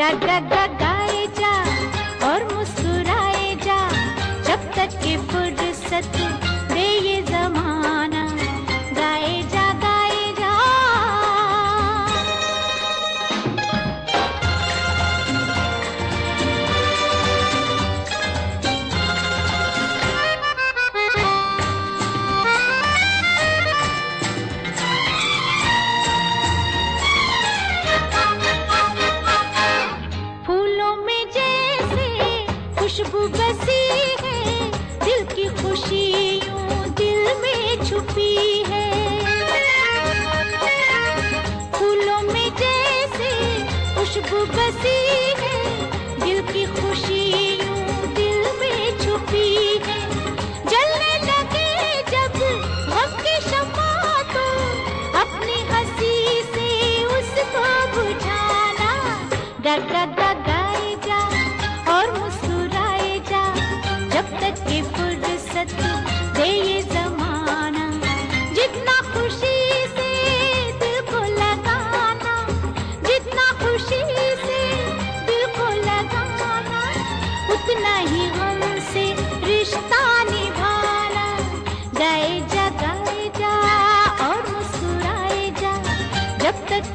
गा गा गा गाए जा और मुस्कुराए जा, जब तक कि फुर्सत दे ये जमाना। गाए जा गाए जा। फूलों में जैसे खुशबू बसी है, दिल की खुशी यूं दिल में छुपी है। फूलों में जैसे खुशबू बसी है, दिल की खुशी यूं दिल में छुपी है। जलने लगे जब गम की शम्मा तो अपनी हंसी से उसको बुझाना। गा गा गा गाए जा और मुस्कुराए जा, जब तक कि फुर्सत दे ये जमाना। जितना खुशी से दिल को लगाना, जितना खुशी से दिल को लगाना, उतना ही गम से रिश्ता निभाना। गाए जा और मुस्कुराए जा, जब तक